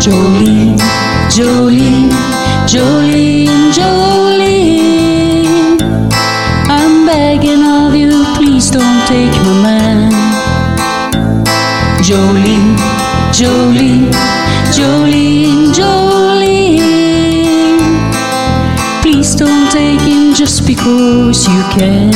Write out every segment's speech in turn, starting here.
Jolene, Jolene, Jolene, Jolene, I'm begging of you, please don't take my man. Jolene, Jolene, Jolene, Jolene, please don't take him just because you can.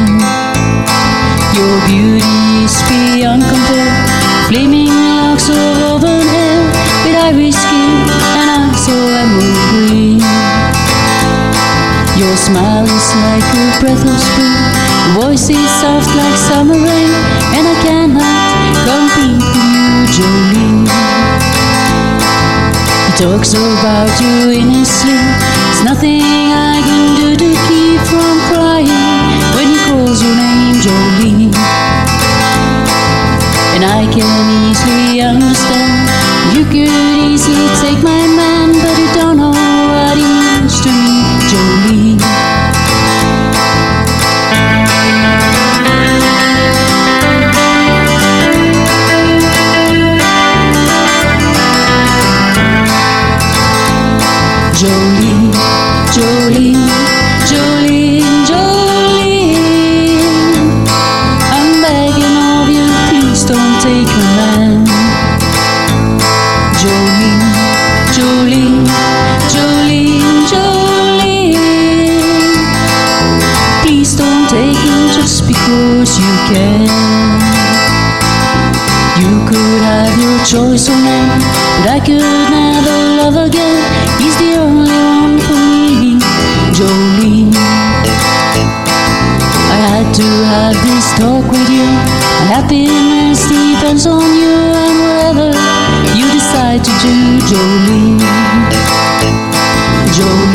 Your beauty is beyond compare, flaming locks of auburn hair, with ivory skin and eyes so emerald green. Your smile is like a breath of spring, your voice is soft like summer rain, and I cannot compete with you, Jolene. He talks about you in his sleep, there's nothing I can do to keep from crying when he calls your name, Jolene. And I can easily understand, you could easily take my man, but you don't know what he means to me, Jolene. Jolene, Jolene, Jolene, Jolene, I'm begging of you, please don't take my man. Jolene, Jolene, Jolene, Jolene, please don't take him just because you can. You could have your choice of man, but I could never love again. He's the only one for me, Jolene. I had to have this talk with you. My happiness depends on you, and whatever you decide to do, Jolene, Jolene.